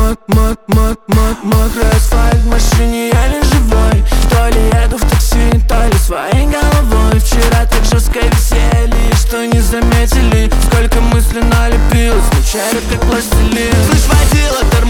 Мокрый асфальт, в машине я не живой. То ли еду в такси, то ли своей головой. Вчера так жестко висели, что не заметили, сколько мыслей налепилось на череп, как пластилин. Слышь, водила,